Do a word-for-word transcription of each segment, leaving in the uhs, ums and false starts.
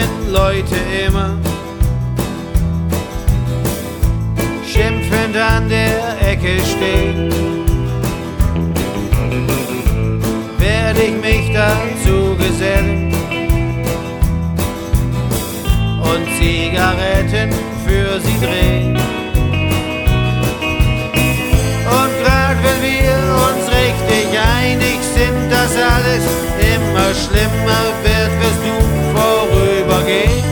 Leute immer schimpfend an der Ecke stehen, werde ich mich dazu gesellen und Zigaretten für sie drehen. Und grad wenn wir uns richtig einig sind, dass alles immer schlimmer wird, wirst du vorübergehen.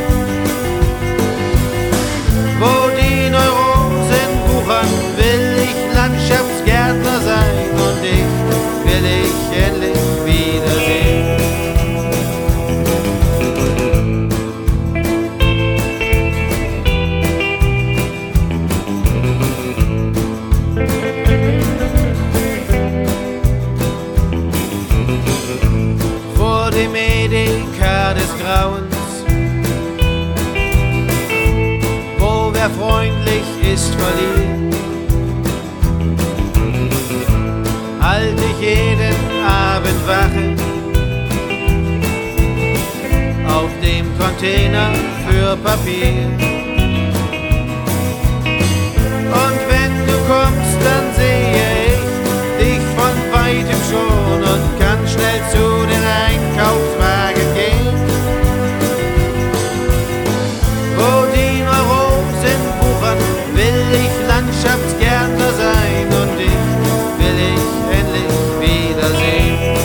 Wo die Neurosen wuchern, will ich Landschaftsgärtner sein und dich will ich endlich wiedersehen. Vor dem Edeka des Grauens, wo wer freundlich ist verliert, halt ich jeden Abend Wache auf dem Container für Papier. Und wenn du kommst, dann sehe ich dich von weitem schon und kann schnell zu den Einkaufswagen gehen, wo die Neurosen wuchern, will ich Landschaftsgärtner sein und dich will ich endlich wiedersehen.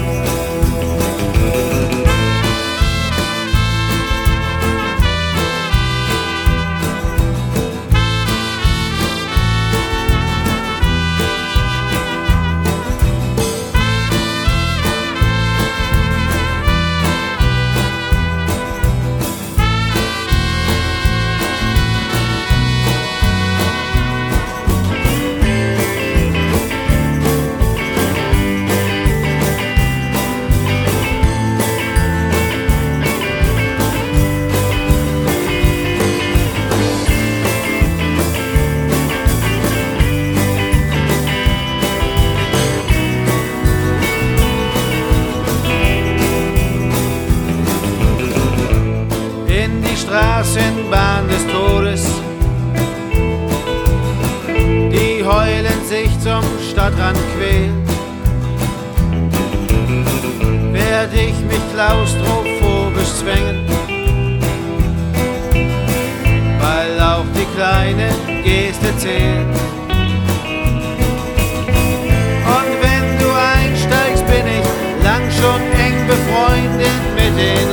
Straßenbahn des Todes, die heulend sich zum Stadtrand quält, werd ich mich klaustrophobisch zwängen, weil auch die kleine Geste zählt. Und wenn du einsteigst, bin ich lang schon eng befreundet mit den